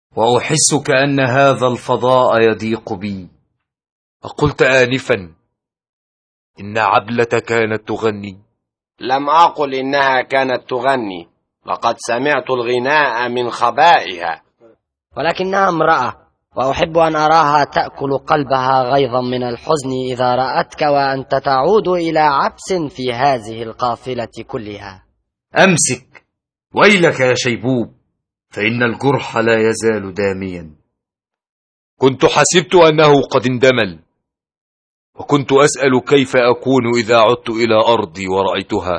وأحس كأن هذا الفضاء يضيق بي. أقلت آنفا إن عبلة كانت تغني؟ لم أقل إنها كانت تغني، لقد سمعت الغناء من خبائها. ولكنها امرأة، وأحب أن أراها تأكل قلبها غيظا من الحزن إذا رأتك وأنت تعود إلى عبس في هذه القافلة كلها. أمسك، ويلك يا شيبوب، فإن الجرح لا يزال داميا. كنت حسبت أنه قد اندمل، وكنت أسأل كيف أكون إذا عدت إلى أرضي ورأيتها.